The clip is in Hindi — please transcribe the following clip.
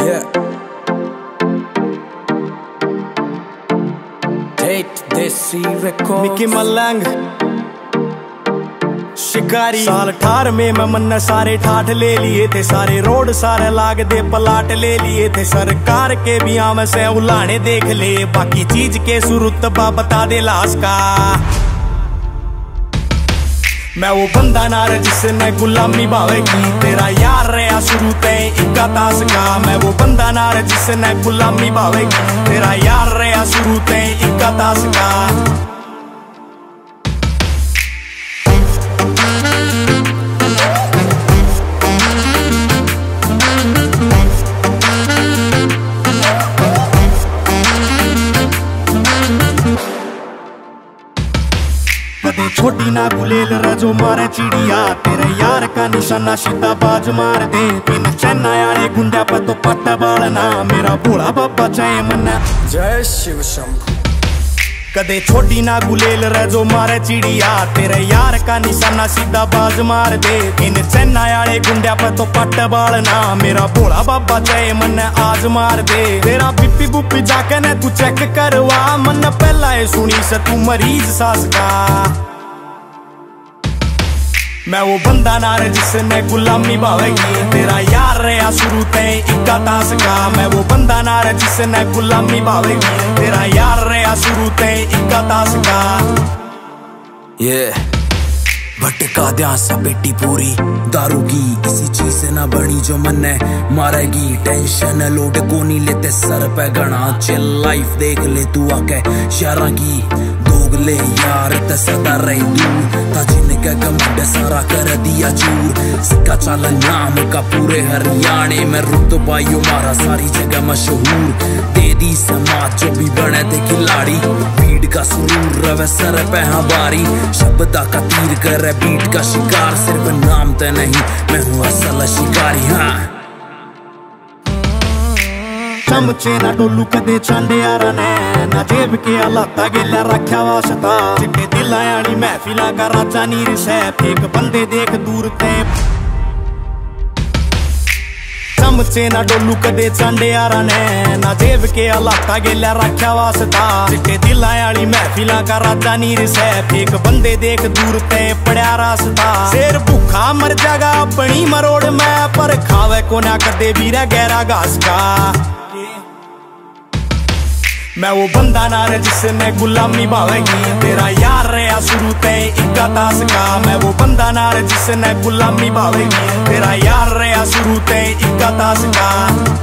Yeah. Tate desi records. Mickey Malang शिकारी साल 18 में मैं मन सारे ठाठ ले लिए थे, सारे रोड सारे लाग दे पलाट ले लिए थे। सरकार के भी आम से उलाने देख ले, बाकी चीज के सुरुतबा बता दे लाश का। मैं वो बंदा नार जिसने गुलामी भावेगी, तेरा यार रहा शुरू ते इक्का तास का। मैं वो बंदा नार जिसने गुलामी भावेगी, तेरा यार रहा शुरू ते इक्का तास का। छोटी ना गुलेल रजो मारे चिड़िया, तेरे यार का निशाना सीधा बाज मार दे। बिन चैना यारे गुंडा पर तो पट्टा बालना, मेरा भोला बाबा चाहे मन्ना। जय शिव शंभू। कदे छोटी ना गुलेल रजो मारे चिड़िया, तेरे यार का निशाना सीधा बाज मार दे। बिन चैना यारे गुंडा पर तो पट्टा बालना, मेरा भोला बाबा चाहे मन्ना आज मार दे। तेरा बीपी बुपी जाके ने तू चेक करवा, मन पहला है सुनी से तू मरीज सास का। मैं वो बंदा नार जिसने गुलामी भावेगी, तेरा यार रहा शुरू ते इक्का तास का। मैं वो बंदा नार जिसने गुलामी भावेगी, तेरा यार रहा शुरू ते इक्का तास का। भटका ध्यान सा बेटी पूरी दारू की, किसी चीज से ना बनी जो मन मारेगी। टेंशन लोड को नहीं लेते सर पे गणा, चिल लाइफ देख ले तू आके शहरा की। दोगले यार ते सदा रही दूर, था जिनके गमंड सारा कर दिया चूर। सिक्का चाल नाम का पूरे हरियाणे में, रुतबा यो मारा सारी जगह मशहूर। दे दी समाज जो भी बने थे खिलाड़ी, भीड़ का सुरूर रवे सर पे हमारी। शब्दा का तीर कर बीट का शिकार, सिर्फ नाम तो नहीं मैं हूँ असल शिकारी। हाँ चमचे ना डोलू कदे चांडे यारा ने, ना जेब के हालाता गेला रखा वास्ता। चिट्टे दिल आनी महफिला का राजा नीर से, फेक बंदे देख दूर ते। चमचे ना डोलू कदे चांडे यारा ने, ना जेब के हालाता गेला रखा वास्ता। चिट्टे दिल आनी महफिला का राजा नीर से, फेक बंदे देख दूर ते पड़ा रास्ता। शेर भूखा मर जागा अपनी मरोड़ में, पर खावे को ना कदे भी रह गहरा घास का। मैं वो बंदा नार जिसने गुलामी भावेगी, तेरा यार रहा शुरू ते इक्का तास का। मैं वो बंदा नार जिसने गुलामी भावेगी, तेरा यार रहा शुरू ते इक्का तास का।